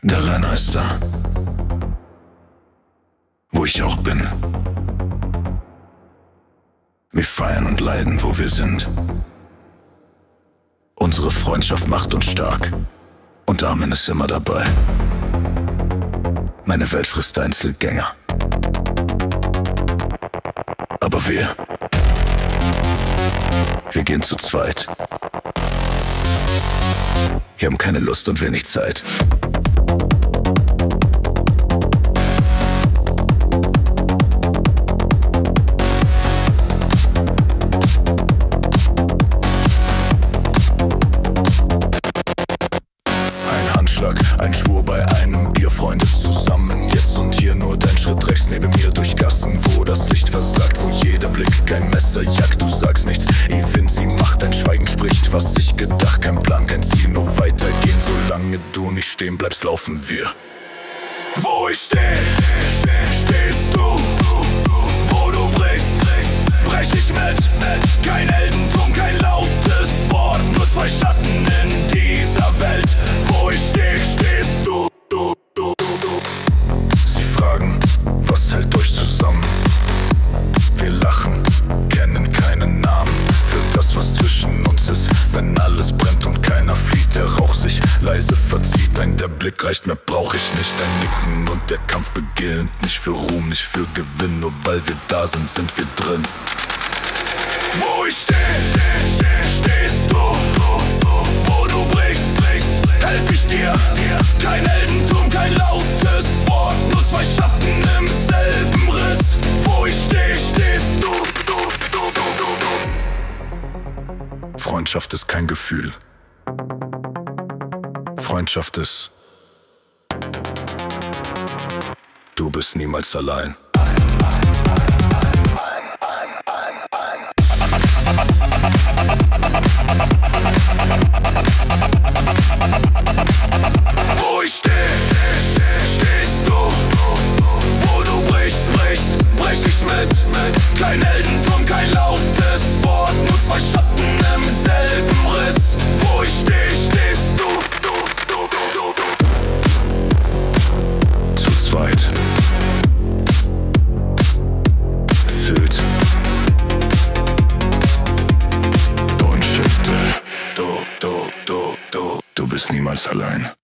Der Renner ist da, wo ich auch bin. Wir feiern und leiden, wo wir sind. Unsere Freundschaft macht uns stark und Armin ist immer dabei. Meine Welt frisst Einzelgänger. Aber wir gehen zu zweit. Wir haben keine Lust und wenig Zeit. Ein Handschlag, ein Schwur bei einem Bier, Freund ist zusammen. Jetzt und hier nur dein Schritt rechts neben mir durch Gassen, wo das Licht versagt, wo jeder Blick kein Messer jagt. Du sagst nichts, sie macht, dein Schweigen spricht, was ich gedacht. Kein Plan, kein Ziel, nur weitergehen. Solange du nicht stehen bleibst, laufen wir. Wo ich steh, stehst du. Wo du brichst, brech ich mit. Kein Heldentum, kein lautes Wort, nur zwei Schatten in dieser Welt. Wo ich steh, stehst du. Sie fragen, was hält euch zusammen? Wir lachen, kennen keinen Namen für das, was zwischen uns ist. Wenn alles brennt und keiner flieht, der Rauch sich leise verzieht. Der Blick reicht, mehr brauch ich nicht. Ein Nicken und der Kampf beginnt. Nicht für Ruhm, nicht für Gewinn, nur weil wir da sind, sind wir drin. Wo ich steh, stehst du. Wo du brichst, helf ich dir. Kein Heldentum, kein lautes Wort, nur zwei Schatten im selben Riss. Wo ich steh, stehst du. Freundschaft ist kein Gefühl. Freundschaft ist: du bist niemals allein. Wo ich steh, stehst du. Wo du brichst, brech ich mit. Kein Heldentum, kein lautes Wort, nur zwei Schatten im selben Riss. Wo ich steh, stehst du. Zu zweit. Fühlt und schifte. Du bist niemals allein.